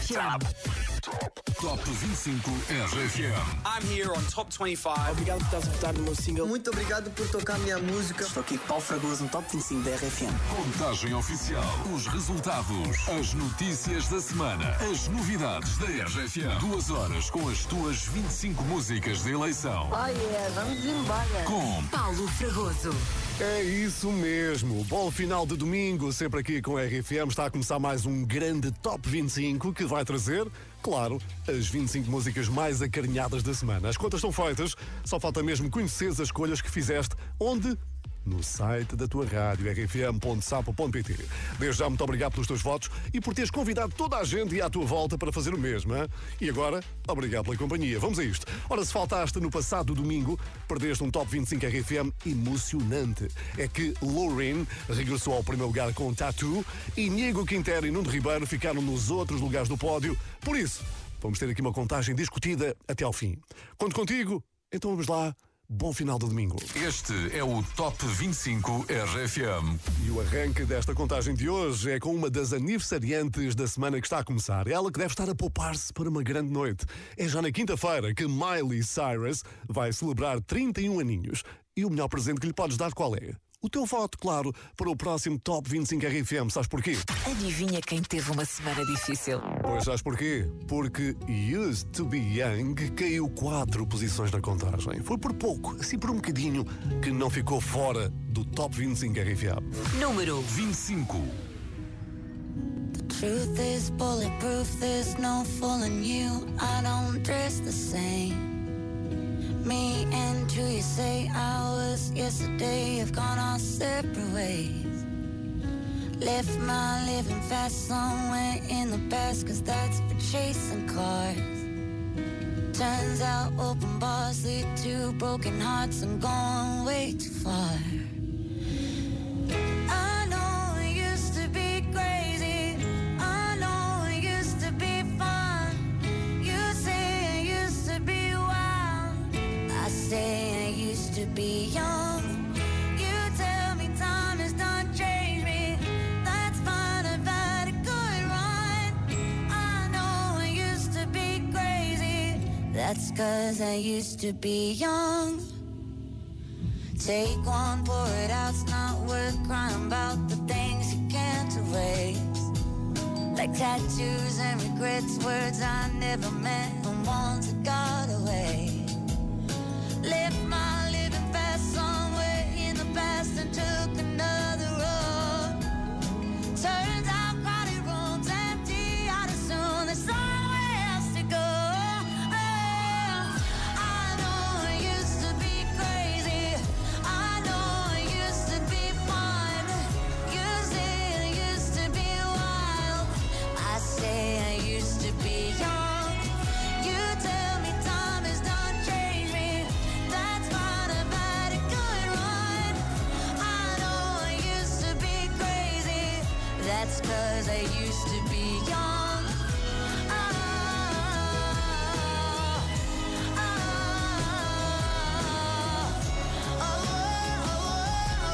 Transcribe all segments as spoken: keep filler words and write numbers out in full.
F M. Top vinte e cinco R F M. I'm here on Top vinte e cinco. Obrigado por estás a votar no meu single. Muito obrigado por tocar a minha música. Estou aqui com Paulo Fragoso no Top vinte e cinco da R F M. Contagem oficial. Os resultados. As notícias da semana. As novidades da R F M. Duas horas com as tuas vinte e cinco músicas de eleição. Oh yeah, vamos embora. Com Paulo Fragoso. É isso mesmo. Bom final de domingo, sempre aqui com a R F M. Está a começar mais um grande Top vinte e cinco que vai trazer, claro, as vinte e cinco músicas mais acarinhadas da semana. As contas estão feitas, só falta mesmo conhecer as escolhas que fizeste. Onde? No site da tua rádio, r f m ponto sapo ponto p t. Desde já, muito obrigado pelos teus votos e por teres convidado toda a gente e à tua volta para fazer o mesmo. Hein? E agora, obrigado pela companhia. Vamos a isto. Ora, se faltaste no passado domingo, perdeste um Top vinte e cinco R F M emocionante. É que Loreen regressou ao primeiro lugar com Tattoo e Diego Quintero e Nuno Ribeiro ficaram nos outros lugares do pódio. Por isso, vamos ter aqui uma contagem discutida até ao fim. Conto contigo? Então vamos lá. Bom final de domingo. Este é o Top vinte e cinco R F M. E o arranque desta contagem de hoje é com uma das aniversariantes da semana que está a começar. Ela que deve estar a poupar-se para uma grande noite. É já na quinta-feira que Miley Cyrus vai celebrar trinta e um aninhos. E o melhor presente que lhe podes dar qual é? O teu voto, claro, para o próximo Top vinte e cinco R F M. Sabes porquê? Adivinha quem teve uma semana difícil? Pois sabes porquê? Porque Used to Be Young caiu quatro posições na contagem. Foi por pouco, assim por um bocadinho, que não ficou fora do Top vinte e cinco R F M. Número vinte e cinco. Truth is bulletproof, there's no fooling you. I don't dress the same. Me and who you say I was yesterday have gone our separate ways. Left my living fast somewhere in the past, cause that's for chasing cars. Turns out open bars lead to broken hearts and gone way too far. I know it used to be crazy, I know it used to be fun. You say it used to be wild, I say I used to be young. You tell me time has done changed me, that's fine, I've had a good run. I know I used to be crazy, that's cause I used to be young. Take one, pour it out, it's not worth crying about the things you can't erase. Like tattoos and regrets, words I never meant, and ones that got away. Left my living fast somewhere in the past and took another road. Turns out crowded rooms empty, I'd assume there's somewhere else to go. Oh, I know I used to be crazy, I know I used to be fun. You say I used to be wild, I say I used to be young. You tell me time has done changed me, that's fine, I've had a good run. I know I used to be crazy, that's cause I used to be young. Oh, oh, oh,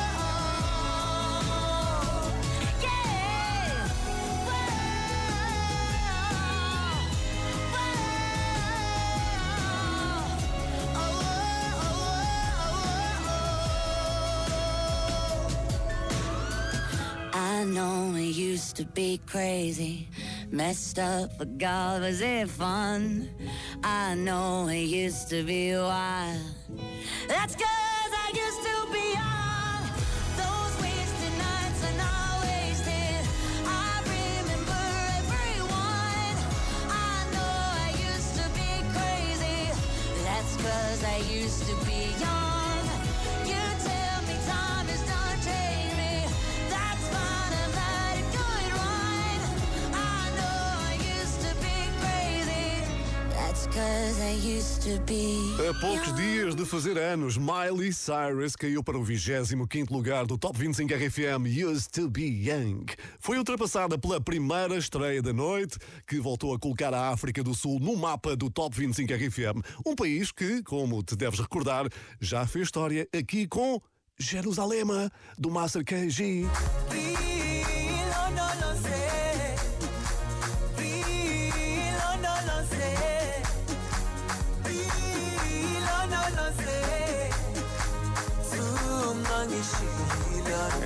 oh, yeah. I know it used to be crazy, messed up, but God, was it fun? I know it used to be wild, that's cause I used to be young. Those wasted nights are not wasted, I remember everyone. I know I used to be crazy, that's cause I used to be young. You tell me time has done changed me, that's fine, I've had a good run. I know I used to be crazy, that's cause I used to be A poucos young. dias de fazer anos, Miley Cyrus caiu para o vigésimo quinto lugar do Top vinte e cinco R F M, Used to Be Young. Foi ultrapassada pela primeira estreia da noite, que voltou a colocar a África do Sul no mapa do Top vinte e cinco R F M. Um país que, como te deves recordar, já fez história aqui com Jerusalém, do Master K G. Real, no, no, no, say. Real.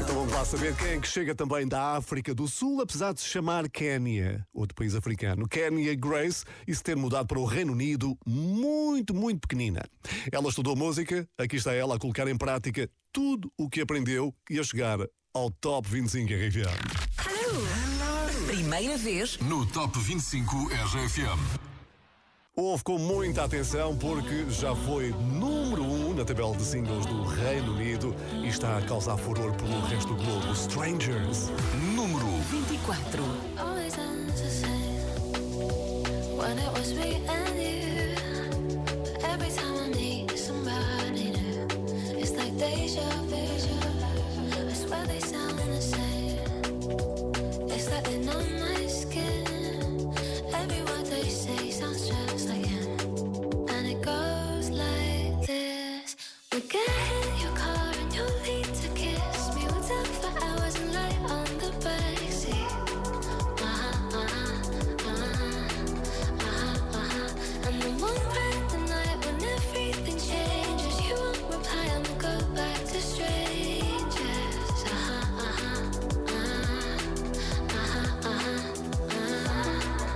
Então vamos lá saber quem é que chega também da África do Sul, apesar de se chamar Quénia, outro país africano. Kenya Grace, e se ter mudado para o Reino Unido muito, muito pequenina. Ela estudou música, aqui está ela a colocar em prática tudo o que aprendeu e a chegar ao Top vinte e cinco R F M. Hello. Primeira vez no Top vinte e cinco R F M. Ouve com muita atenção porque já foi número um na tabela de singles do Reino Unido e está a causar furor pelo resto do globo. Strangers. Número vinte e quatro. Always ends the same when it was me and you. But every time I meet somebody new, it's like deja vu. I swear they sound the same. It's like they know my skin. Every word they say sounds just like him. And it goes like this. We get in your car and you lead to kiss me. We'll talk for hours and lie on the backseat. Uh-huh, uh-huh, uh-huh, uh-huh, uh-huh. And then one random night when everything changes, you won't reply and we'll go back to strangers. Uh-huh, uh-huh, uh-huh, uh-huh, uh-huh.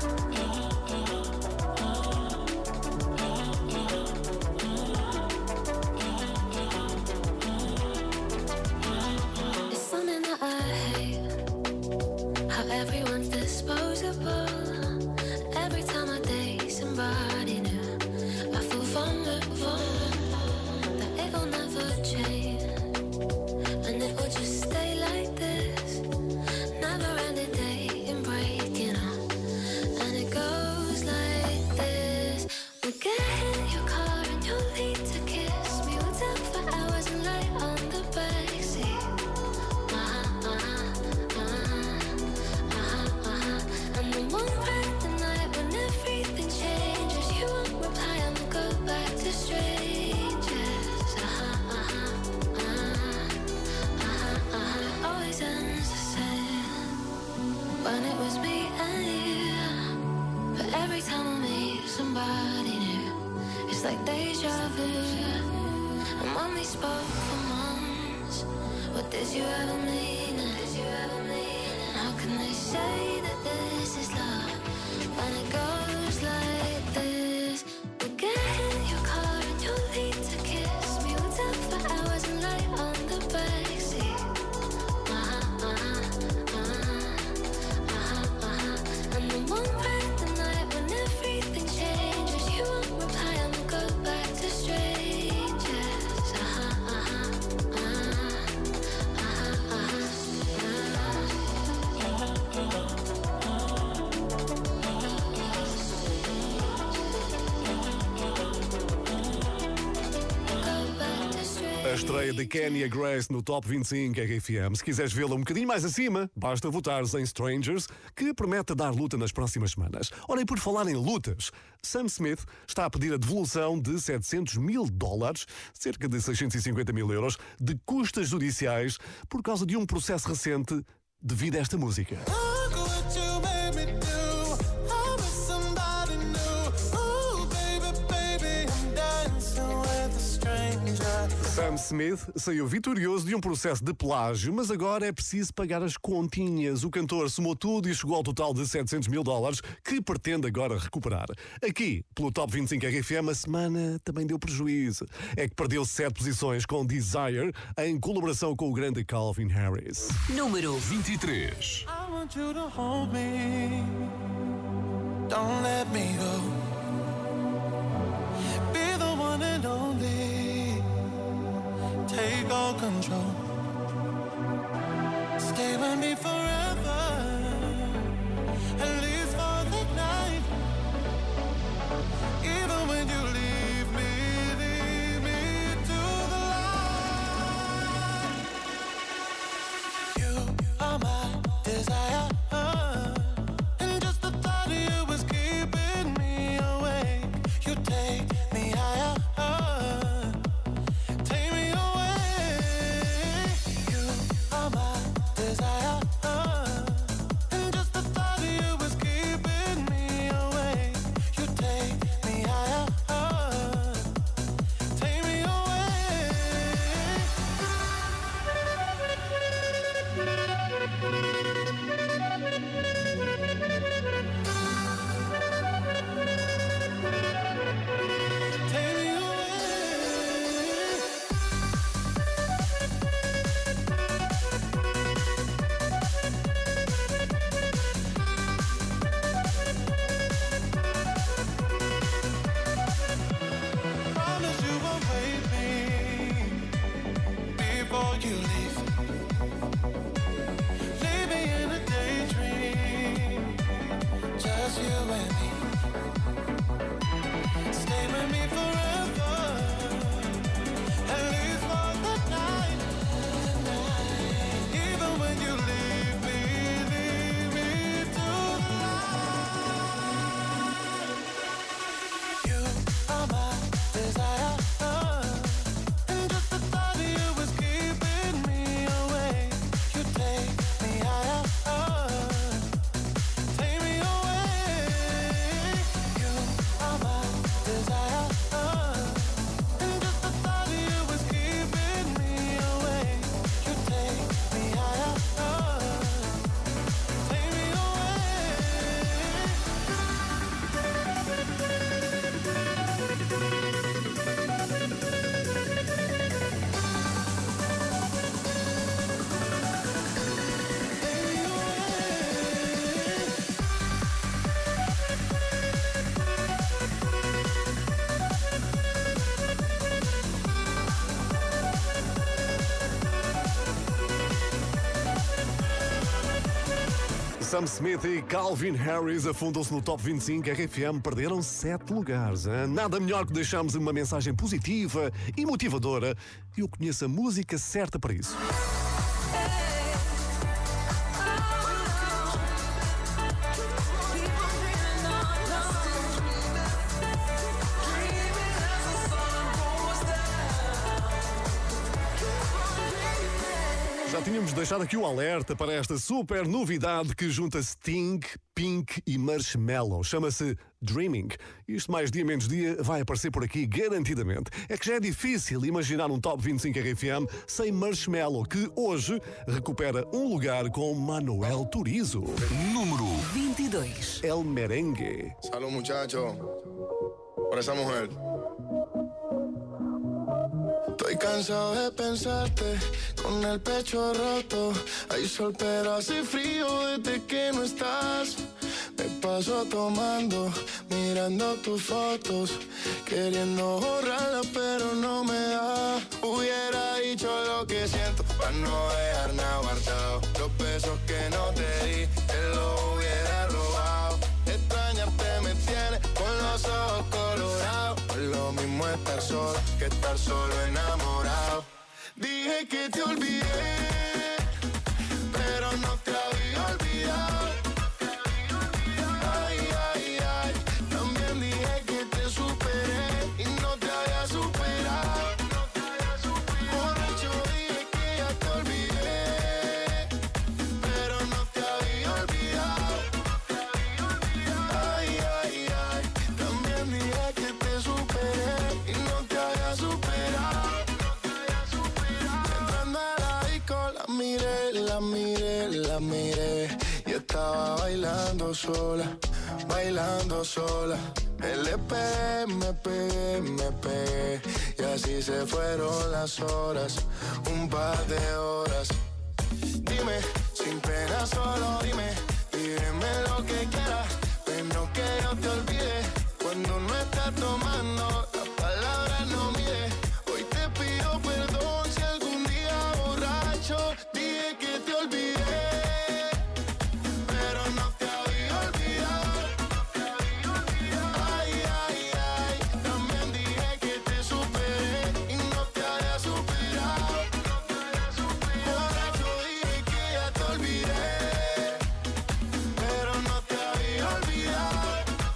It's something that I hate, how everyone's disposable. Every time I date somebody new, I feel vulnerable, that it'll never change, and it will just stay like this. Never ending dating, breaking up, and it goes like this. We get in your car and you lead to kiss me. We'll talk for hours and lie on the backseat. Uh-huh, uh-huh, uh-huh, uh-huh, uh-huh. And then one random night when everything changes, you won't reply and we'll go back to strangers. Uh-huh, uh-huh, uh-huh, uh-huh, uh-huh. It always ends the same when it was me and you. But every time I meet somebody new, it's like deja vu. And when we spoke for months, what did you ever mean? Did you ever mean? And how can they say that this is love when it goes like this? We get in your car and you lead to kiss me. We'll talk for hours and lie on the backseat. Uh-huh, uh-huh, uh-huh, uh-huh, uh-huh. And then one random night when everything changes, you won't reply and we'll go back to strangers. Uh-huh, uh-huh, uh-huh, uh-huh, go back to strangers. A estreia de Kenya Grace no Top vinte e cinco R F M. Se quiseres vê-la um bocadinho mais acima, basta votares em Strangers, que promete dar luta nas próximas semanas. Ora, e por falar em lutas, Sam Smith está a pedir a devolução de setecentos mil dólares, cerca de seiscentos e cinquenta mil euros, de custas judiciais por causa de um processo recente devido a esta música. Sam Smith saiu vitorioso de um processo de plágio, mas agora é preciso pagar as continhas. O cantor somou tudo e chegou ao total de setecentos mil dólares, que pretende agora recuperar. Aqui, pelo Top vinte e cinco R F M, a semana também deu prejuízo. É que perdeu sete posições com Desire, em colaboração com o grande Calvin Harris. Número vinte e três. I want you to hold me. Don't let me go. Be the one and only. Take all control. Stay with me forever. At least for the night. Even when you leave me, leave me to the light. You are my desire. And just the thought of you is keeping me awake. You take me higher. Take me away. You are my desire. you leave. Leave me in a daydream. Just you and me. Stay with me forever. At least for the night. Even when you leave me, leave me to the light. You are my desire. And just the thought of you is keeping me awake. You take me higher. Take me away. You are my desire. And just the thought of you is keeping me awake. You take me higher. Take me away. Sam Smith e Calvin Harris afundam-se no Top vinte e cinco R F M, perderam sete lugares. Hein? Nada melhor que deixarmos uma mensagem positiva e motivadora. Eu conheço a música certa para isso. Já tínhamos deixado aqui o alerta para esta super novidade que junta Sting, Pink e Marshmello. Chama-se Dreaming. Isto mais dia menos dia vai aparecer por aqui garantidamente. É que já é difícil imaginar um Top vinte e cinco R F M sem Marshmello, que hoje recupera um lugar com Manuel Turizo. Número vinte e dois. El Merengue. Salud, muchacho. Por esa mujer. Estoy cansado de pensarte con el pecho roto. Hay sol pero hace frío desde que no estás. Me paso tomando, mirando tus fotos, queriendo borrarlas pero no me da. Hubiera dicho lo que siento para no dejar nada guardado. Los besos que no te di, te los hubiera robado. Extrañarte me tiene con los ojos colorados. Por lo mismo estar solo que estar solo enamorado. Dije que te olvidé, pero no te había olvidado. Ay, ay, ay. También dije que te superé y no te había superado. Borracho dije que ya te olvidé, pero no te había olvidado. Ay, ay, ay. También dije que te superé y no te había superado. Entrando a la disco la miré, la miré, la miré y estaba bailando sola, bailando sola. Me le pegué, me pegué, me pegué y así se fueron las horas, un par de horas. Dime, sin pena solo dime, pídeme lo que quieras, pero que yo te olvide. Cuando no estás tomando, las palabras no mide. Hoy te pido perdón si algún día borracho dije que te olvidé, pero no te había olvidado. Ay, ay, ay. También dije que te superé y no te había superado. Borracho dije que ya te olvidé, pero no te había olvidado.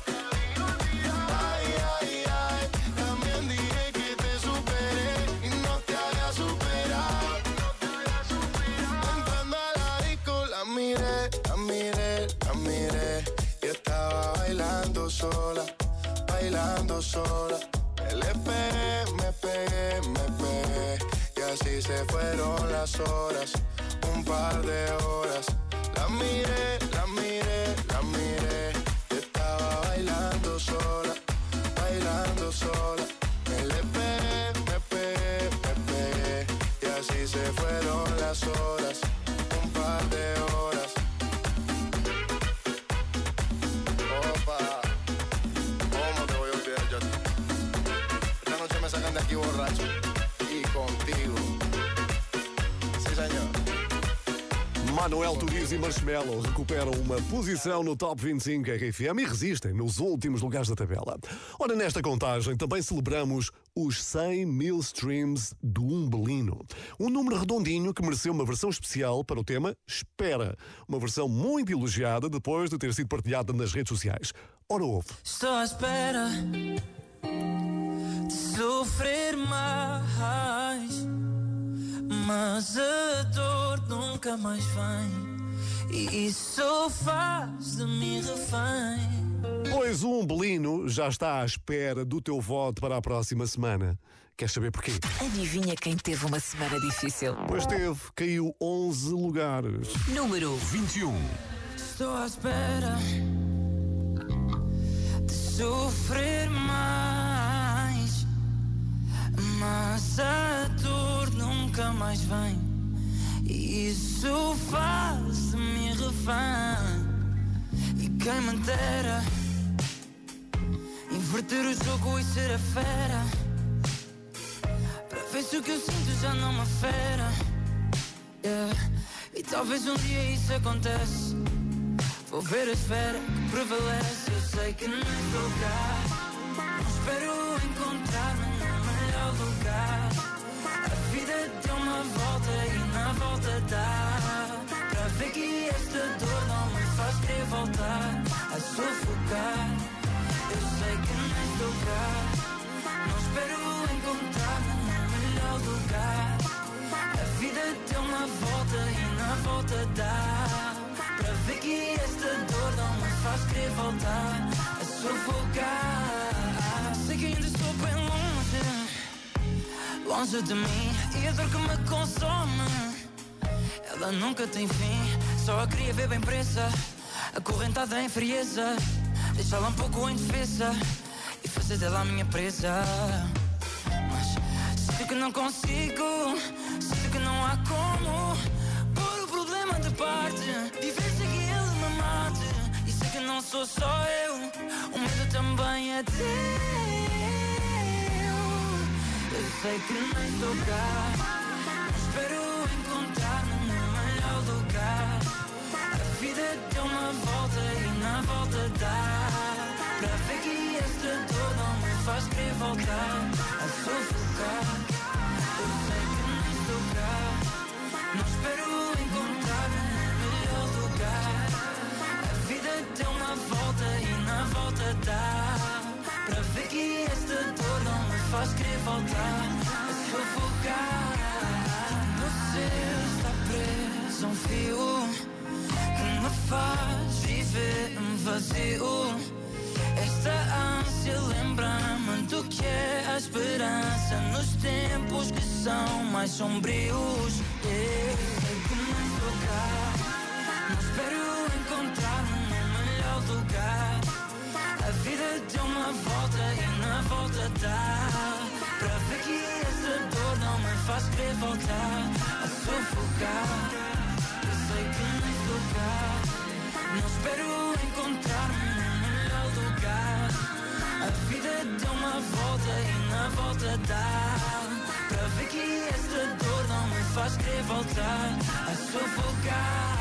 Ay, ay, ay. También dije que te superé y no te había superado. Entrando a la disco la miré, la miré, la miré y estaba bailando sola, bailando sola. Me le pegué, me pegué, me pegué y así se fueron las horas, un par de horas. La miré, la miré, la miré y estaba bailando sola, bailando sola. Me le pegué, me pegué, me pegué y así se fueron las horas, un par de horas. Opa, ¿cómo te voy a olvidar yo a ti? Esta noche me sacan de aquí borracho y contigo. Manuel Turiz e Marshmello recuperam uma posição no Top vinte e cinco R F M e resistem nos últimos lugares da tabela. Ora, nesta contagem também celebramos os cem mil streams do Umbelino. Um número redondinho que mereceu uma versão especial para o tema Espera. Uma versão muito elogiada depois de ter sido partilhada nas redes sociais. Ora, ouve. Estou à espera de sofrer mais, mas a dor nunca mais vem, e isso faz de mim refém. Pois o Umbelino já está à espera do teu voto para a próxima semana. Queres saber porquê? Adivinha quem teve uma semana difícil? Pois teve, caiu onze lugares. Número vinte e um. Estou à espera de sofrer mais, mas a dor nunca mais vem, e isso faz de mim refém. E quem me dera inverter o jogo e ser a fera, para ver se o que eu sinto já não me afera. Yeah. E talvez um dia isso acontece, vou ver a esfera que prevalece. Eu sei que não estou cá, não espero encontrar-me no melhor lugar. A vida deu uma volta e na volta dá para ver que esta dor não me faz querer voltar a sufocar. Eu sei que não estou cá, não espero encontrar-me no melhor lugar. A vida deu uma volta e na volta dá para ver que esta dor não me faz querer voltar a sufocar. Sei que ainda estou bem longe, longe de mim, e a dor que me consome, ela nunca tem fim. Só a queria ver bem presa, acorrentada em frieza, deixá-la um pouco indefesa e fazer dela a minha presa. Mas sinto que não consigo, sinto que não há como pôr o problema de parte, viver sem que ele me mate. E sei que não sou só eu, o medo também é teu. Eu sei que não estou cá, não espero encontrar-me no melhor lugar. A vida deu uma volta e na volta dá para ver que esta dor não me faz querer voltar a sufocar. Eu sei que não estou cá, não espero encontrar-me no melhor lugar. A vida deu uma volta e na volta dá para ver que esta dor não me faz querer voltar a sufocar. Você está preso a um fio que me faz viver um vazio. Esta ânsia lembra-me do que é a esperança nos tempos que são mais sombrios. Eu sei que não estou cá, não espero encontrar-me no melhor lugar. A vida deu uma volta e na volta dá para ver que essa dor não me faz querer voltar a sufocar. Eu sei que não estou cá, não espero encontrar-me no melhor lugar. A vida deu uma volta e na volta dá para ver que esta dor não me faz querer voltar a sufocar.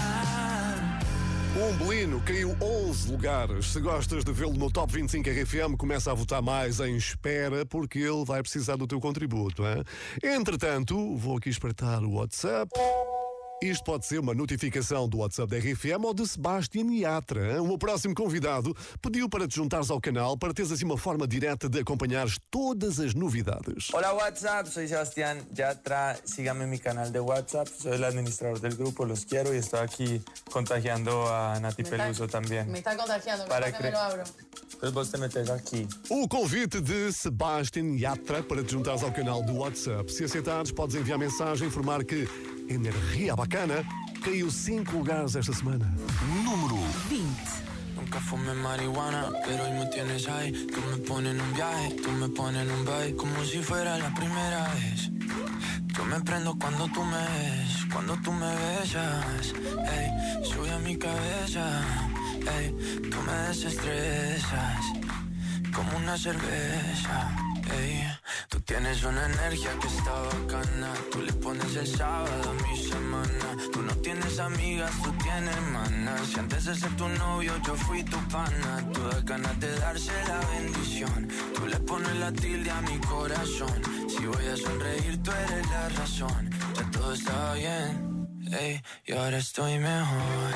O Umbelino caiu onze lugares. Se gostas de vê-lo no Top vinte e cinco R F M, começa a votar mais em espera, porque ele vai precisar do teu contributo. Hein? Entretanto, vou aqui espreitar o WhatsApp. Isto pode ser uma notificação do WhatsApp da R F M ou de Sebastián Yatra. Hein? O meu próximo convidado pediu para te juntares ao canal para teres assim uma forma direta de acompanhares todas as novidades. Hola WhatsApp, soy Sebastián Yatra. Síganme en mi canal de WhatsApp. Soy el administrador del grupo, los quiero y estoy aquí contagiando a Nati me Peluso está, también. Me está contagiando, para que me lo abro. Entonces vos te metes aquí. O convite de Sebastián Yatra para te juntares ao canal do WhatsApp. Se aceitares, podes enviar mensagem e informar que Energia Bacana caiu cinco lugares esta semana. Número vinte. Nunca fumé marihuana, pero hoy me tienes ahí. Tú me pones en un viaje, tú me pones en un baile, como si fuera la primera vez. Yo me prendo cuando tú me ves, cuando tú me besas. Ey, sube a mi cabeza, ey, tú me desestresas, como una cerveza. Ey, tú tienes una energía que está bacana. Tú le pones el sábado a mi semana. Tú no tienes amigas, tú tienes hermanas. Si antes de ser tu novio yo fui tu pana. Tú das ganas de darse la bendición. Tú le pones la tilde a mi corazón. Si voy a sonreír tú eres la razón. Ya todo está bien, ey, y ahora estoy mejor.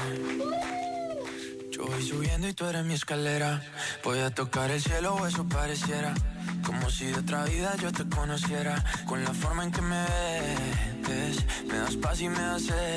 Yo voy subiendo y tú eres mi escalera. Voy a tocar el cielo o eso pareciera. Como si de otra vida yo te conociera. Con la forma en que me ves, me das paz y me das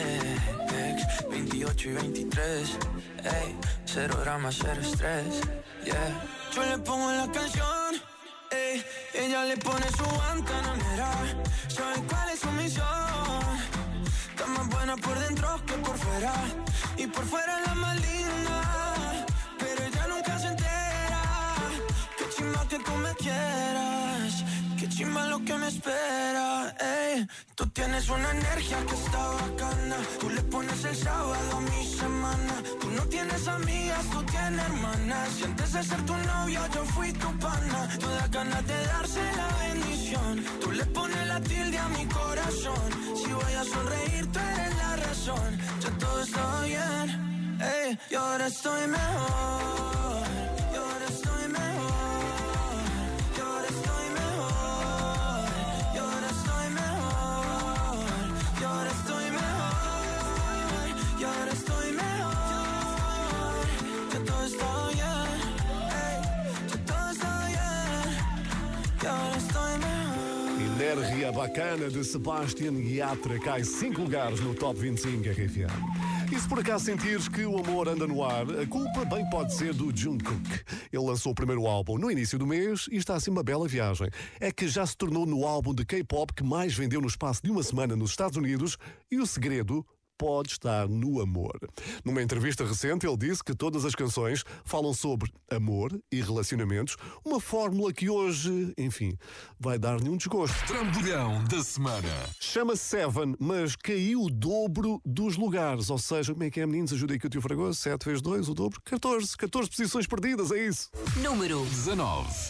sex. veintiocho y veintitrés, ey, cero drama, cero estrés, yeah. Yo le pongo la canción, ey, ella le pone su guantanamera. Sabe cuál es su misión. Está más buena por dentro que por fuera. Y por fuera es la más linda, pero ella nunca se entera. Qué chimba que tú me quieras, qué chimba lo que me espera, ey. Tú tienes una energía que está bacana. Tú le pones el sábado a mi semana. Tú no tienes amigas, tú tienes hermanas. Si antes de ser tu novio yo fui tu pana. Tú das ganas de darse la bendición. Tú le pones la tilde a mi corazón. Si voy a sonreír tú eres la razón. Ya todo está bien, ey, y ahora estoy mejor. Y ahora estoy mejor. Y ahora estoy mejor. Y ahora estoy mejor. Y ahora estoy mejor. Y ahora estoy mejor. Ya todo está bien, ey, ya todo está bien. Y ahora estoy mejor. Energia bacana de Sebastian Yatra cai cinco lugares no Top vinte e cinco R F M. E se por acaso sentires que o amor anda no ar, a culpa bem pode ser do Jungkook. Ele lançou o primeiro álbum no início do mês e está assim uma bela viagem. É que já se tornou no álbum de K-pop que mais vendeu no espaço de uma semana nos Estados Unidos e o segredo pode estar no amor. Numa entrevista recente, ele disse que todas as canções falam sobre amor e relacionamentos, uma fórmula que hoje, enfim, vai dar-lhe um desgosto. Trambolhão da semana. Chama-se Seven, mas caiu o dobro dos lugares. Ou seja, como é que é, meninos? Ajuda aí que o tio Fragoso. sete vezes dois, o dobro. catorze. catorze posições perdidas, é isso. Número dezanove.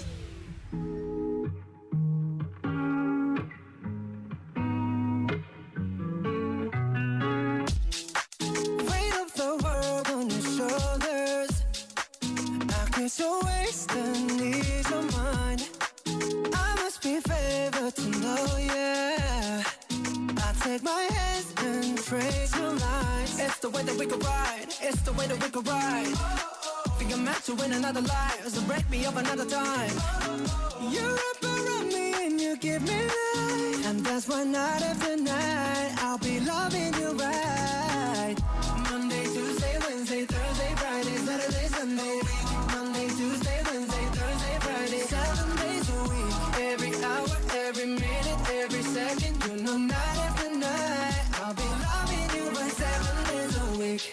So wasting ease of mind. I must be favored to know, yeah. I take my hands and trace your lines. It's the way that we could ride. It's the way that we could ride. Think I'm meant to win another life, so break me up another time. You wrap around me and you give me life, and that's why night after night I'll be loving you right. Monday, Tuesday, Wednesday, Thursday, Friday, Saturday, Sunday. Monday, Tuesday, Wednesday, Thursday, Friday, seven days a week. Every hour, every minute, every second. You know night after night I'll be loving you right seven days a week.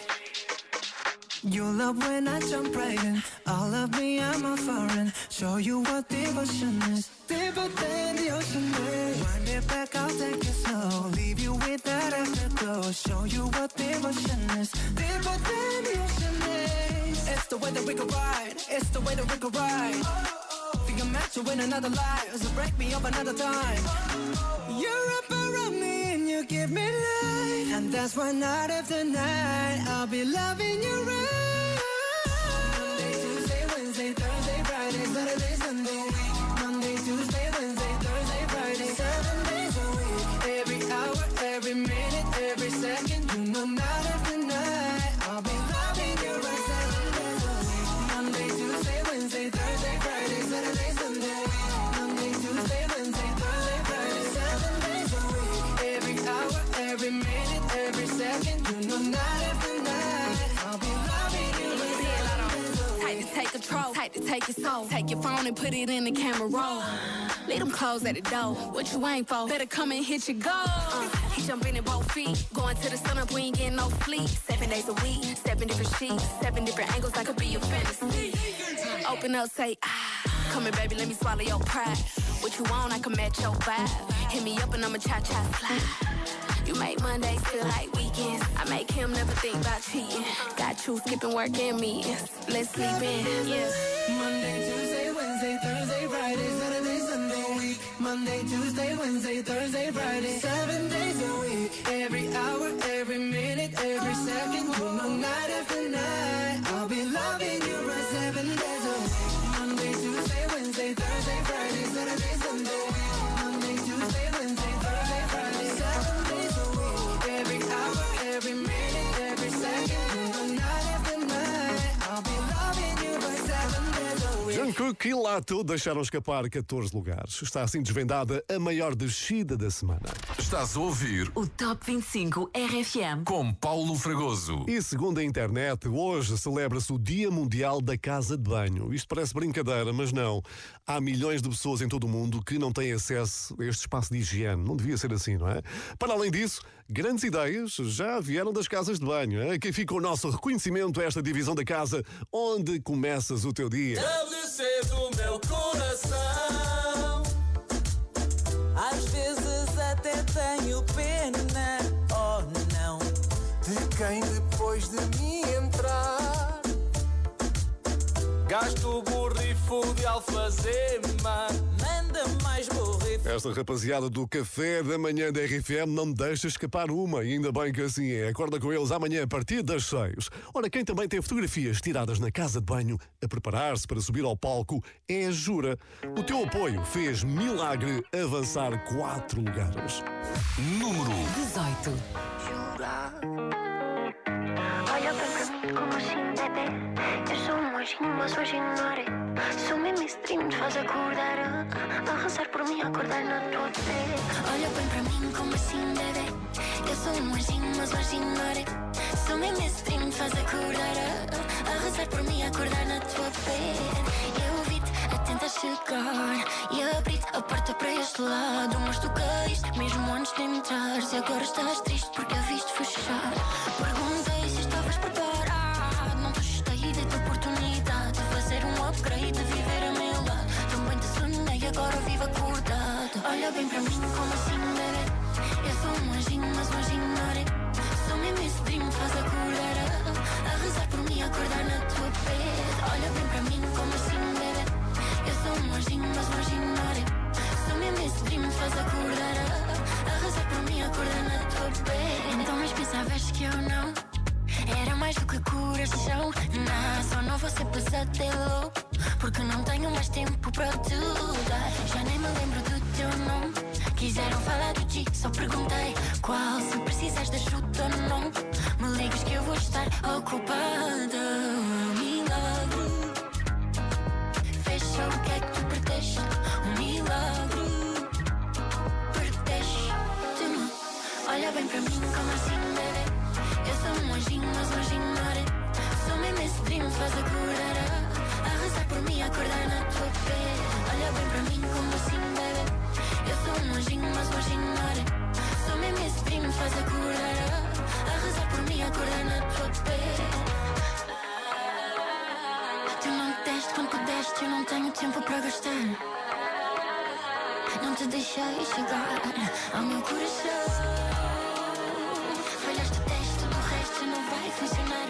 You love when I jump right in. All of me, I'm a foreign. Show you what devotion is. Deeper than the ocean is. Wind it back, I'll take it slow. Leave you with that afterglow. Show you what devotion is. Deeper than the ocean is. It's the way that we could ride. It's the way that we could ride. Think I'm meant to win another life, so break me up another time. You're up around me and you give me life, and that's why night after night I'll be loving you right. Monday, Tuesday, Wednesday, Thursday, Friday, Saturday, Sunday. Monday, Tuesday, Wednesday, Thursday, Friday, seven days a week. Every hour, every minute, every second. You know night after night I'll be loving you right seven days a week. Monday, Tuesday, Wednesday, Thursday, Friday, Saturday, Sunday. Monday, Tuesday, Wednesday, Thursday, Friday, seven days a week. Every hour, every minute, every second. You know night after night I'll be loving you right seven days a week. Tight to take control, tight to take your soul. Take your phone and put it in the camera roll. Leave them clothes at the door. What you ain't for? Better come and hit your goal. Uh, he jumping in both feet. Going to the sun up, we ain't getting no sleep. Seven days a week, seven different sheets, seven different angles. That could be your fantasy. Open up, say ah. Come here, baby, let me swallow your pride. What you want, I can match your vibe. Hit me up and I'ma cha-cha slide. You make Mondays feel like weekends. I make him never think about cheating. Got you skipping work and meetings. Let's sleep in, yeah. Monday, Tuesday, Wednesday, Thursday, Friday, Saturday, Sunday. Monday, Tuesday, Wednesday, Thursday, Friday, seven days a week. Every hour, every minute, every second, you know, night after night, I'll be loving you for seven days a week. Monday, Tuesday, Wednesday, Thursday, Friday, Saturday, Sunday. Monday, Tuesday, Wednesday, Thursday, Friday, seven days a week. Every hour, every minute, every second, you know, night after night, I'll be loving you for seven days a week. Jungkook e Lato deixaram escapar catorze lugares. Está assim desvendada a maior descida da semana. Estás a ouvir O Top vinte e cinco R F M. com Paulo Fragoso. E segundo a internet, hoje celebra-se o Dia Mundial da Casa de Banho. Isto parece brincadeira, mas não. Há milhões de pessoas em todo o mundo que não têm acesso a este espaço de higiene. Não devia ser assim, não é? Para além disso, grandes ideias já vieram das casas de banho. Aqui fica o nosso reconhecimento a esta divisão da casa onde começas o teu dia. W C do meu coração. Às vezes até tenho pena, oh não, De quem depois de mim entrar gasto o borrifo de alfazema. Manda mais borrifo. Esta rapaziada do café da manhã da R F M não me deixa escapar uma, e ainda bem que assim é. Acorda com eles amanhã a partir das seis. Ora, quem também tem fotografias tiradas na casa de banho a preparar-se para subir ao palco é a Jura. O teu apoio fez milagre avançar quatro lugares. Número dezoito. Jura. Olha bem pra mim como assim, bebê. Eu sou um anjinho, mas hoje não é. Sou mesmo stream, te faz acordar. A rezar por mim, acordar na tua pele. Olha bem pra mim como assim, bebê. Eu sou um anjinho, mas hoje não é. Sou mesmo stream, te faz acordar. A rezar por mim, acordar na tua pele. Eu vi-te a tentar chegar e abri-te a porta para este lado. Mas tu caíste mesmo antes de entrares. E agora estás triste porque a viste fechar. Perguntei se estavas preparado. Não te assustei de tua oportunidade de fazer um upgrade, de viver a meu lado. Também te sonhei, agora vivo acordado. Olha bem para mim como assim, bebê. Eu sou um anjinho, mas um anjinho não é. Sou mesmo esse primo, faz acordar. A rezar por mim, acordar na tua pele. Olha bem para mim como assim, bebê. Eu sou um anjinho, mas um anjinho não é. Sou mesmo esse primo, faz acordar. A rezar por mim, acordar na tua pele. Então mas pensavas que eu não era mais do que coração. Não, só não vou ser pesadelo, porque não tenho mais tempo para te dar. Já nem me lembro do teu nome. Quiseram falar do ti, só perguntei qual. Se precisas de ajuda ou não, me ligas que eu vou estar ocupada. Milagre. Fecha o que é que tu perdeste. Um milagre. Perdeste-me. Olha bem para mim como assim, bebê. Eu sou um anjinho, mas um anjinho não é. Sou mesmo esse primo, faz acordar. A rezar por mim, acordar na tua pele. Olha bem para mim como assim, bebê. Eu sou um anjinho, mas um anjinho não é. Sou mesmo esse primo, faz acordar. A rezar por mim, acordar na tua pele. Tu não te deste quando pudeste, eu não tenho tempo para gastar. Não te deixei chegar ao meu coração. Falhaste o teste, do resto não vai funcionar.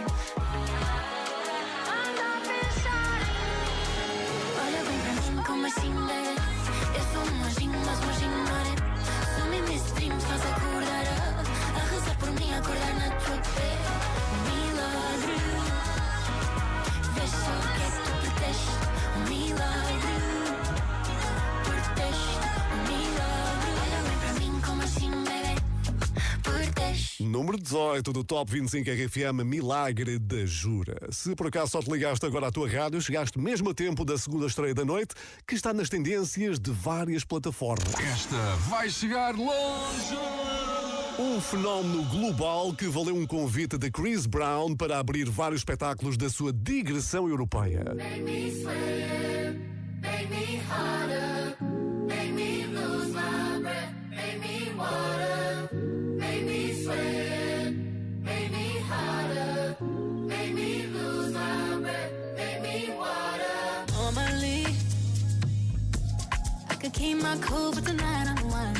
Anda a pensar em mim. Olha bem para mim como assim, bebê. Eu sou um anjinho, mas um anjinho não é. Sou mesmo esse primo, faz acordar. A rezar por mim, acordar na tua pele. Um milagre. Vês só o que é que tu perdeste. Um milagre. Perdeste. Um milagre. Olha bem para mim como assim, bebê. Perdeste. Número dezoito do Top vinte e cinco R F M, Milagre da Jura. Se por acaso só te ligaste agora à tua rádio, chegaste mesmo a tempo da segunda estreia da noite, que está nas tendências de várias plataformas. Esta vai chegar longe. Um fenómeno global que valeu um convite de Chris Brown para abrir vários espetáculos da sua digressão europeia. Make me sweat, make me harder, make me lose my breath, make me water, make me sweat, make me harder, make me lose my breath, make me water. Normally, I could keep my cool, but tonight I'm whining.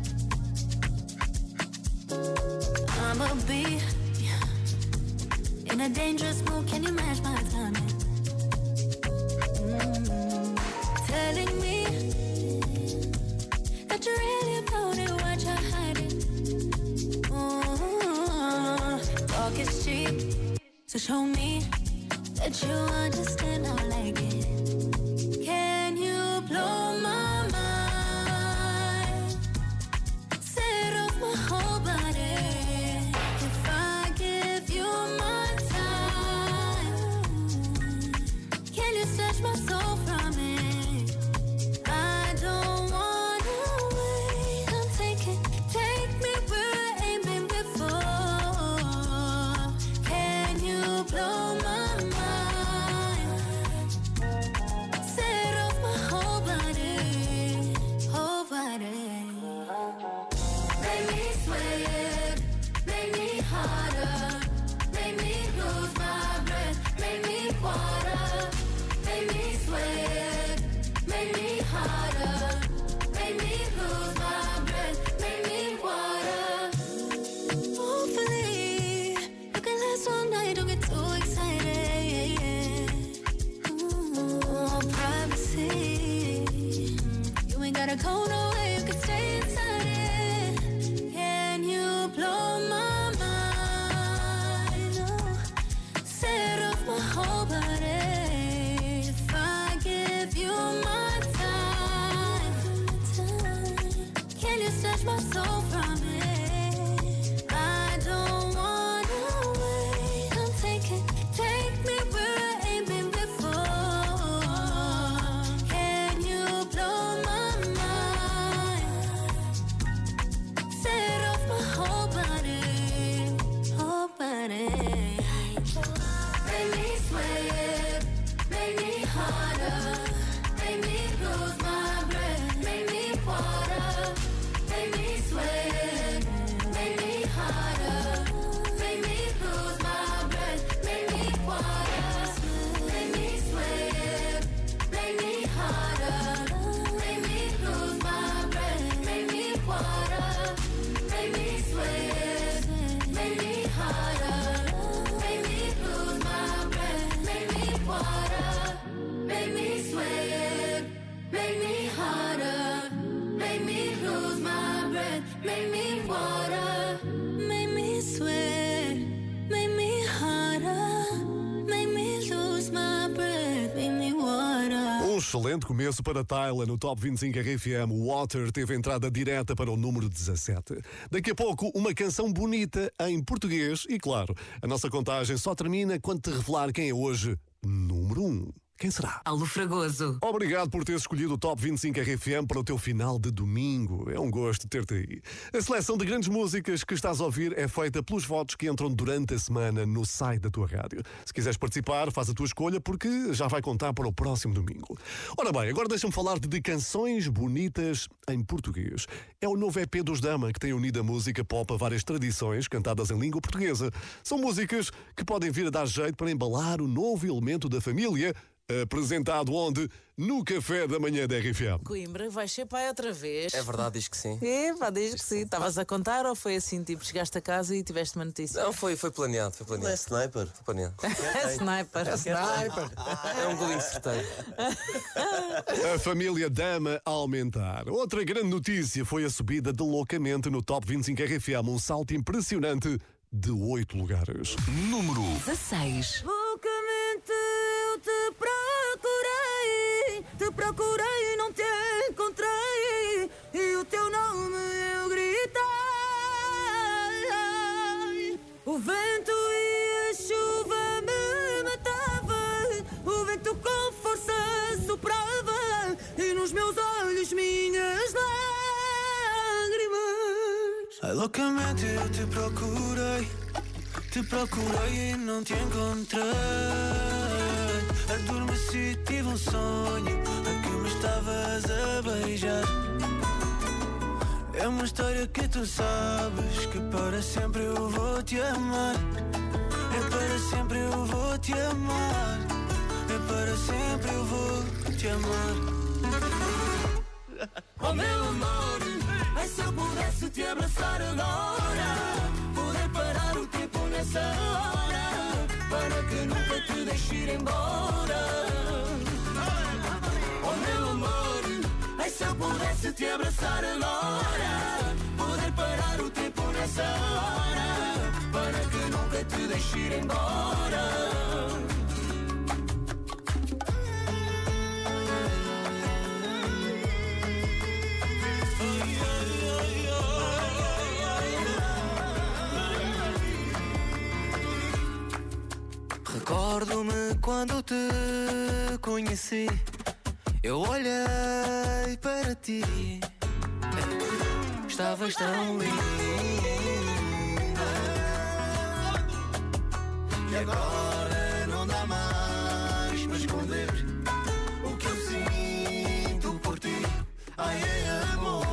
I'ma be in a dangerous mood. Can you match my timing? Mm. Telling me Said you understand, I like it. Can you blow my mind? Set off my whole body. If I give you my time, can you snatch my soul from it? I don't wanna wait. I'm taking, take me where I ain't been before. Can you blow my mind? Set off my whole body, whole body. Make me sweat, make me harder, make me lose my breath, make me water, make me sweat, make me harder, make me lose my breath, make me water. Hopefully, you can last all night, don't get too excited. Ooh, privacy. You ain't gotta go nowhere, you can stay inside it. Can you blow my mind? Oh, set off my whole body. If I give you my time, can you snatch my soul from it? I don't wanna wait. I'm taking, take me where I ain't been before. Can you blow my mind? Set off my whole body, whole body. Make me sweat, make me harder, make me lose my breath, make me water, make me sweat, make me harder, make me lose my breath, make me water, make me sweat, make me harder, make me lose my breath, make me water, make me sweat, make me harder, make me lose my breath, make me water, make me sweat, make me harder, make me lose my breath, make me water, make me sweat, make me harder, make me lose my breath, make me water. Um excelente começo para Tyler no Top vinte e cinco R F M. Water teve entrada direta para o número dezassete. Daqui a pouco, uma canção bonita em português e, claro, a nossa contagem só termina quando te revelar quem é hoje número um. Quem será? Aldo Fragoso. Obrigado por teres escolhido o Top vinte e cinco R F M para o teu final de domingo. É um gosto ter-te aí. A seleção de grandes músicas que estás a ouvir é feita pelos votos que entram durante a semana no site da tua rádio. Se quiseres participar, faz a tua escolha porque já vai contar para o próximo domingo. Ora bem, agora deixa-me falar-te de canções bonitas em português. É o novo E P dos Dama que tem unido a música pop a várias tradições cantadas em língua portuguesa. São músicas que podem vir a dar jeito para embalar o novo elemento da família. Apresentado onde? No Café da Manhã da R F M. Coimbra, vais ser pai outra vez. É verdade, diz que sim. É, pá, diz que sim. Estavas a contar ou foi assim, tipo, chegaste a casa e tiveste uma notícia? Não, foi, foi planeado, foi planeado. É sniper. Foi planeado. É sniper. É sniper. É um golinho certeiro. A família Dama a aumentar. Outra grande notícia foi a subida de loucamente no Top vinte e cinco R F M. Um salto impressionante de oito lugares. Número dezasseis. Loucamente eu te procurei, te procurei e não te encontrei, e o teu nome eu gritei. O vento e a chuva me matavam, o vento com força soprava, e nos meus olhos minhas lágrimas. Ai, loucamente eu te procurei, te procurei e não te encontrei. Adormeci, tive um sonho a que me estavas a beijar. É uma história que tu sabes, que para sempre eu vou te amar. É para sempre eu vou te amar. É para sempre eu vou te amar. Oh meu amor, ai se eu pudesse te abraçar agora, poder parar o tempo nessa hora, para que nunca te deixe ir embora. Oh meu amor, ai se eu pudesse te abraçar agora, poder parar o tempo nessa hora, para que nunca te deixe ir embora. Lembro-me quando te conheci, eu olhei para ti, estavas tão linda. E agora não dá mais para esconder o que eu sinto por ti. Ai, é amor.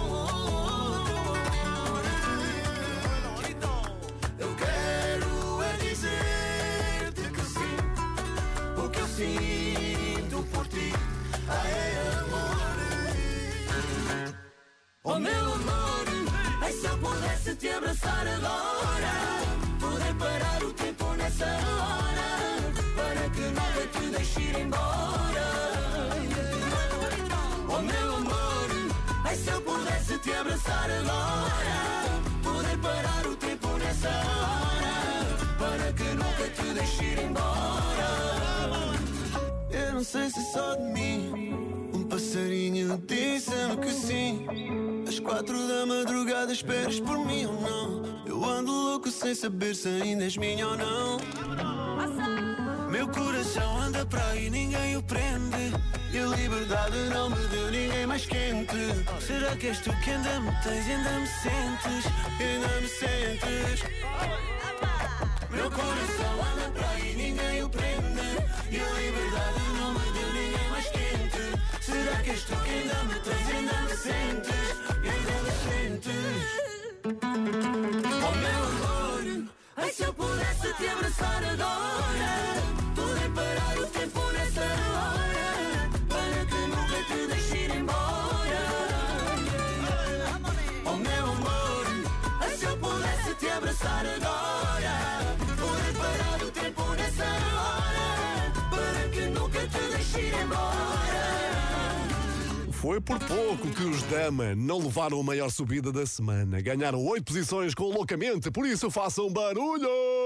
Eu quero é dizer-te que sim, o que eu sinto por ti. Ai, é amor. Oh meu amor, ai se eu pudesse te abraçar agora, poder parar o tempo nessa hora, para que nada te deixe ir embora. Oh meu amor, ai se eu pudesse te abraçar agora, poder parar o tempo nessa hora, para que nunca te deixe ir embora. Eu não sei se só de mim um passarinho disse-me que sim. Às quatro da madrugada esperas por mim ou não? Eu ando louco sem saber se ainda és minha ou não. Meu coração anda para aí, ninguém o prende, e a liberdade não me deu ninguém mais quente. Será que és tu que ainda me tens e ainda me sentes? Ainda me sentes? Meu coração anda para aí, ninguém o prende, e a liberdade não me deu ninguém mais quente. Será que és tu que ainda me tens e ainda me sentes? Ainda me sentes? Oh meu amor, ai se eu pudesse te abraçar agora, poder parar o tempo nessa hora, para que nunca te deixe ir embora. Oh meu amor, ai se eu pudesse te abraçar agora, poder parar o tempo nessa hora, para que nunca te deixe ir embora. Foi por pouco que os Dama não levaram a maior subida da semana. Ganharam oito posições com Loucamente, por isso façam barulho!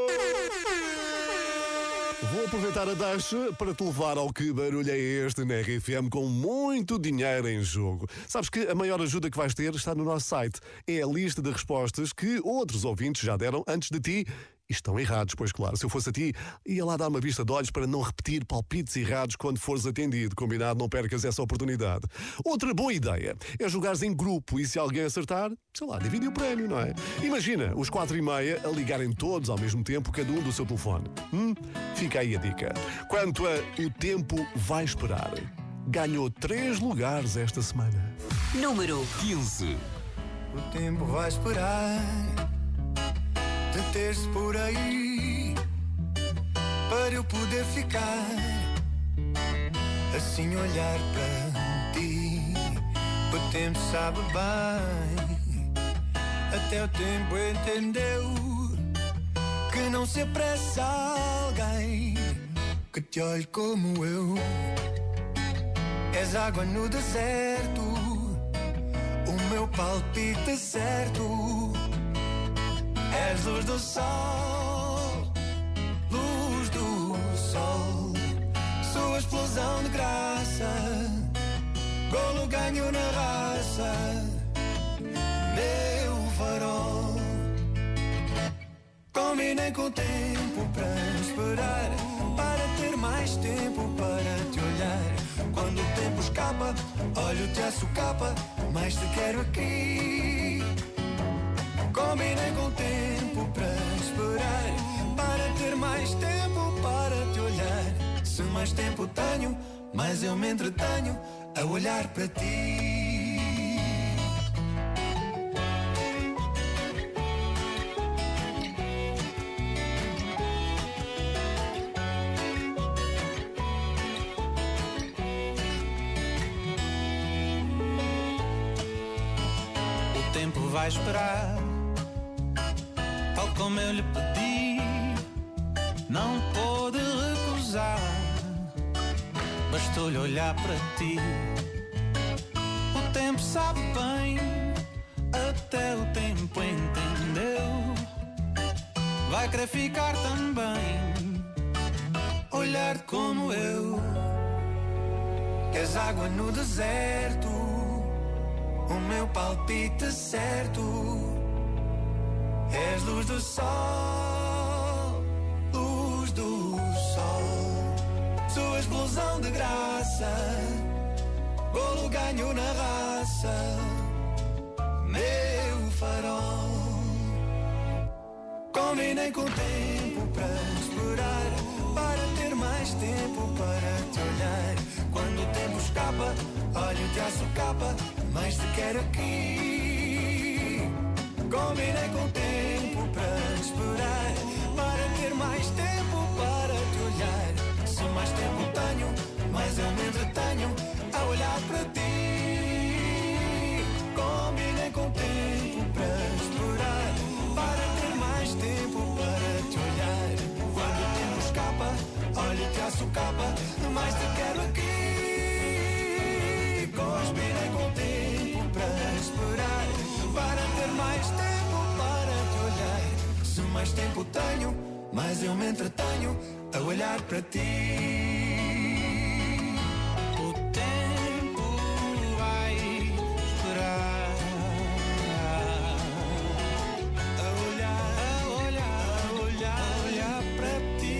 Vou aproveitar a deixa para te levar ao Que Barulho é Este na R F M com muito dinheiro em jogo. Sabes que a maior ajuda que vais ter está no nosso site. É a lista de respostas que outros ouvintes já deram antes de ti. E estão errados, pois claro, se eu fosse a ti, ia lá dar uma vista de olhos para não repetir palpites errados quando fores atendido. Combinado, não percas essa oportunidade. Outra boa ideia é jogares em grupo e se alguém acertar, sei lá, divide o prémio, não é? Imagina os quatro e meia a ligarem todos ao mesmo tempo, cada um do seu telefone. Hum? Fica aí a dica. Quanto a O Tempo Vai Esperar, ganhou três lugares esta semana. Número quinze. O tempo vai esperar deter-se por aí para eu poder ficar assim olhar para ti. O tempo sabe bem, até o tempo entendeu que não se apressa alguém que te olhe como eu. És água no deserto, o meu palpite certo. És luz do sol, luz do sol, sua explosão de graça, golo ganho na raça, meu farol. Combinei com o tempo para esperar, para ter mais tempo para te olhar. Quando o tempo escapa, olho-te a socapa, mais te quero aqui. Combinei com o tempo para esperar, para ter mais tempo para te olhar. Se mais tempo tenho, mais eu me entretenho a olhar para ti. O tempo vai esperar, tal como eu lhe pedi, não pôde recusar. Bastou-lhe olhar para ti. O tempo sabe bem, até o tempo entendeu. Vai querer ficar também, olhar como eu. És água no deserto, o meu palpite certo. És luz do sol, luz do sol, sua explosão de graça, golo ganho na raça, meu farol. Combinei com o tempo para esperar, para ter mais tempo para te olhar. Quando o tempo escapa, olho-te à socapa, mas te quero aqui. Combinei com o tempo para esperar, para ter mais tempo para te olhar. Se mais tempo tenho, mais eu me entretenho a olhar para ti. Combinei com o tempo para esperar, para ter mais tempo para te olhar. Quando o tempo escapa, olho-te à socapa, mas te quero aqui. Combinei com o tempo para esperar, para ter mais tempo para te olhar. Se mais tempo tenho, mais eu me entretenho a olhar para ti. O tempo vai esperar, a olhar, a olhar, a olhar, a olhar para ti.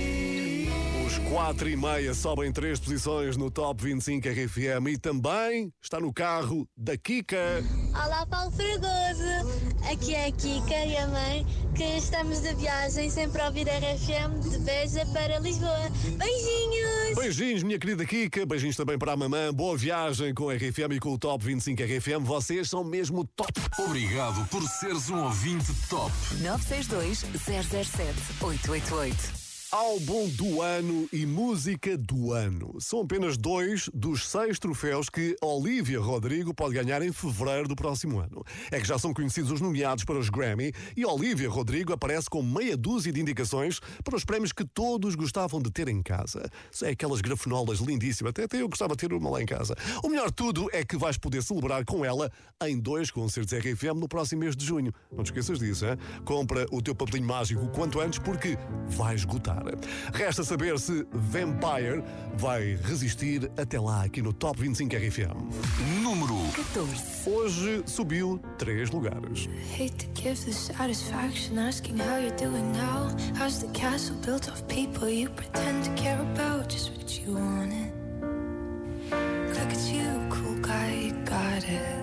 Os quatro e meia sobem três posições no Top vinte e cinco R F M e também está no carro da Kika. Olá, Paulo Fragoso. Aqui é a Kika e a mãe, que estamos de viagem sempre a ouvir R F M de Beja para Lisboa. Beijinhos! Beijinhos, minha querida Kika. Beijinhos também para a mamã. Boa viagem com a R F M e com o Top vinte e cinco R F M. Vocês são mesmo top. Obrigado por seres um ouvinte top. nove seis dois, zero zero sete, oito oito oito. Álbum do ano e música do ano. São apenas dois dos seis troféus que Olivia Rodrigo pode ganhar em fevereiro do próximo ano. É que já são conhecidos os nomeados para os Grammy e Olivia Rodrigo aparece com meia dúzia de indicações para os prémios que todos gostavam de ter em casa. São aquelas grafenolas lindíssimas, até, até eu gostava de ter uma lá em casa. O melhor de tudo é que vais poder celebrar com ela em dois concertos R F M no próximo mês de junho. Não te esqueças disso, hein? Compra o teu papelinho mágico o quanto antes porque vai esgotar. Resta saber se Vampire vai resistir até lá aqui no Top vinte e cinco R F M. Número catorze. Hoje subiu três lugares. Hate to give the satisfaction asking how you're doing now. How's the castle built of people you pretend to care about? Just what you wanted. Look at you, cool guy, you got it.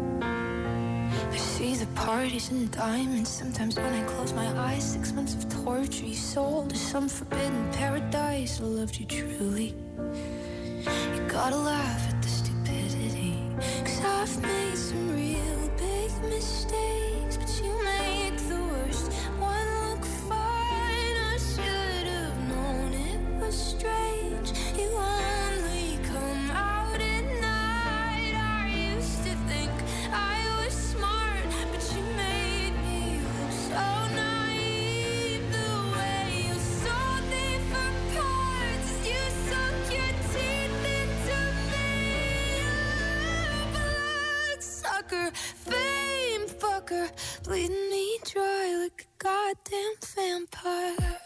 I see the parties and diamonds. Sometimes when I close my eyes, six months of torture you sold to some forbidden paradise. I loved you truly. You gotta laugh at the stupidity, 'cause I've made some real big mistakes, but you make the worst one look fine. I should have known it was strange. You only come out at night. I used to think I was smart, but you made me look so naive. The way you sold me for parts as you sunk your teeth into me. Bloodsucker, fame fucker, bleeding me dry like a goddamn vampire.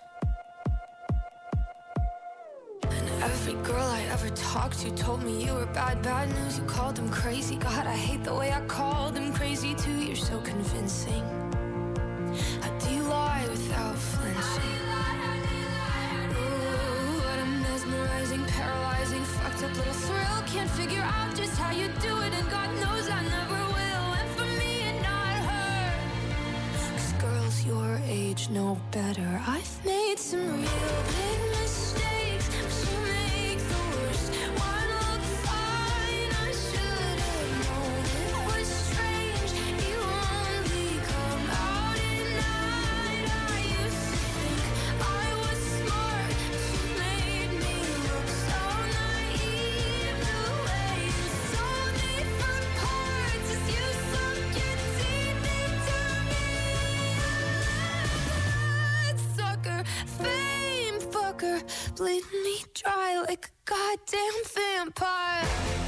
And every girl I ever talked to told me you were bad, bad news. You called them crazy. God, I hate the way I called them crazy too. You're so convincing. How do you lie without flinching? Ooh, what a mesmerizing, paralyzing, fucked up little thrill. Can't figure out just how you do it, and God knows I never will. And for me and not her, 'cause girls your age know better. I've made some real big mistakes, but you make the worst one look fine. I should have known it was strange. You only come out at night. I used to think I was smart, but you made me look so naive. The way you sold me for parts as you sunk your teeth into me. Bloodsucker, fame fucker, bleeding me dry like a goddamn vampire.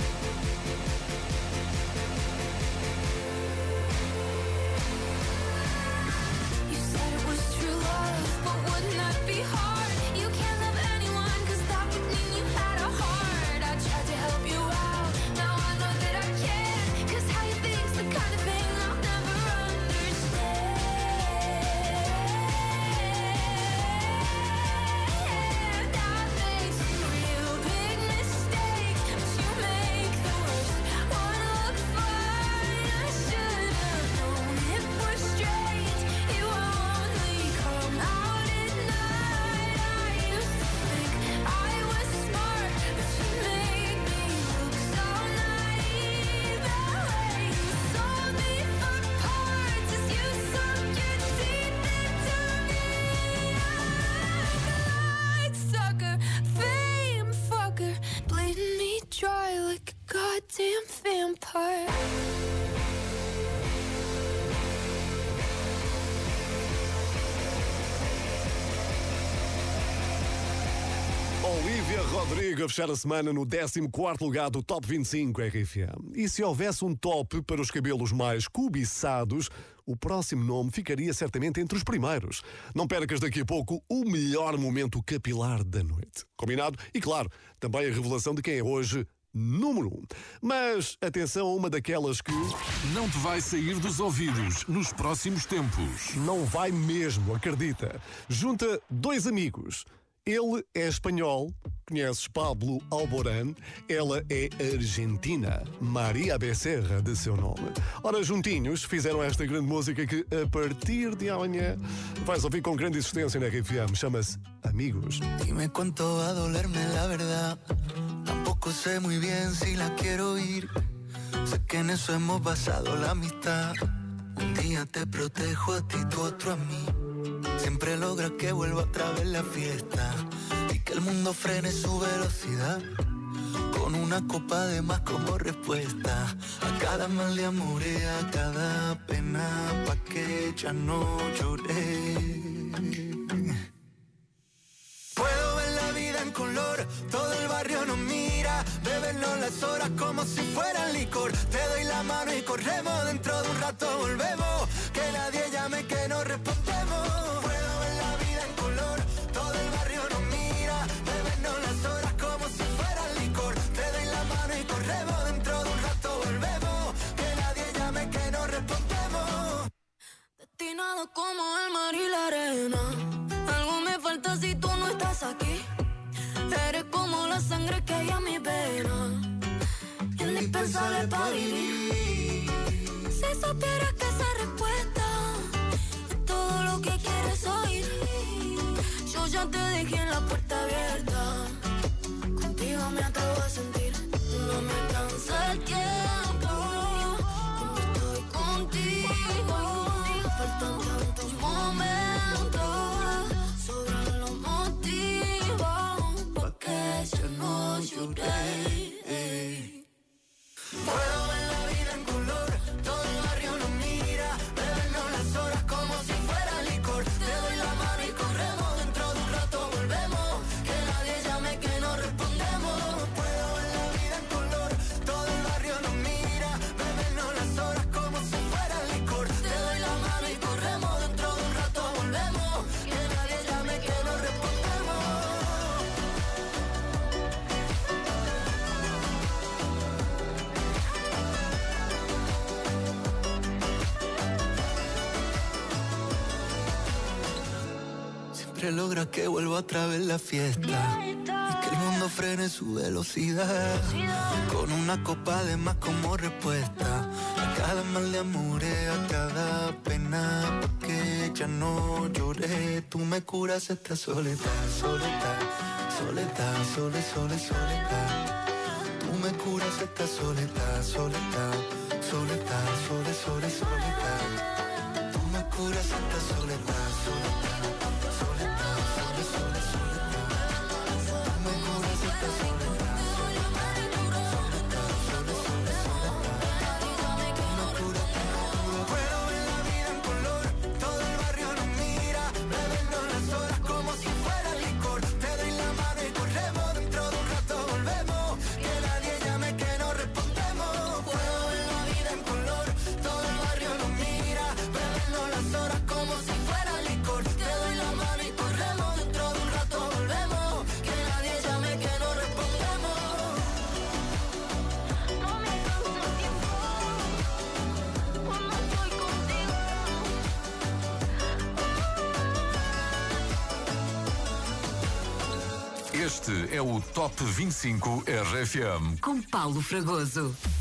You said it was true love, but wouldn't that be hard? You can't love anyone, 'cause that would mean you had a heart. I tried to help you out, now I know that I can't, 'cause how you think's the kind of thing I'll never understand. That makes sucking me dry like a goddamn vampire. Olivia Rodrigo a fechar a semana no décimo quarto lugar do Top vinte e cinco R F M. E se houvesse um top para os cabelos mais cobiçados, o próximo nome ficaria certamente entre os primeiros. Não percas daqui a pouco o melhor momento capilar da noite. Combinado? E claro, também a revelação de quem é hoje número um. Mas atenção a uma daquelas que não te vai sair dos ouvidos nos próximos tempos. Não vai mesmo, acredita. Junta dois amigos. Ele é espanhol, conheces Pablo Alborán, ela é argentina, Maria Becerra de seu nome. Ora, juntinhos fizeram esta grande música que a partir de amanhã vais ouvir com grande existência na R F M, chama-se Amigos. Dime cuánto va a dolerme la verdad, tampoco sé muy bien si la quiero oír, sé que en eso hemos basado la amistad, un día te protejo a ti, tú otro a mí. Siempre logra que vuelva otra vez la fiesta y que el mundo frene su velocidad con una copa de más como respuesta a cada mal de amor y a cada pena pa' que ya no lloré. Puedo ver la vida en color, todo el barrio nos mira, bebernos las horas como si fuera licor. Te doy la mano y corremos, dentro de un rato volvemos, que nadie llame que no respondemos. Destinado como el mar y la arena, algo me falta si tú no estás aquí. Eres como la sangre que hay a mi vena, indispensable para vivir. Si supieras que esa respuesta es todo lo que quieres oír, yo ya te dejé en la puerta abierta, contigo me atrevo a sentir. No me alcanza el tiempo cuando estoy contigo. Faltan tantos momentos, sobran los motivos pa' que yo no lloré. Puedo ver la vida en color, todo el barrio nos mira, bebernos las horas como si fuera licor. Te doy la mano y corremos, dentro de un rato volvemos, que nadie llame que no respondemos. Puedo ver la vida en color, todo el barrio nos mira, bebernos las horas como si fuera licor. Te doy la mano y corremos, dentro de un rato volvemos, que nadie llame que no respondemos. Siempre logra que vuelva otra vez la fiesta y que el mundo frene su velocidad con una copa de más como respuesta a cada mal de amor y a cada pena pa' que ya no lloré. Tú me curas esta soledad, soledad, soledad, sole, sole, soledad. Tú me curas esta soledad, soledad, soledad, sole, sole, soledad. Tú me curas esta soledad, soledad. Este é o Top vinte e cinco R F M. Com Paulo Fragoso.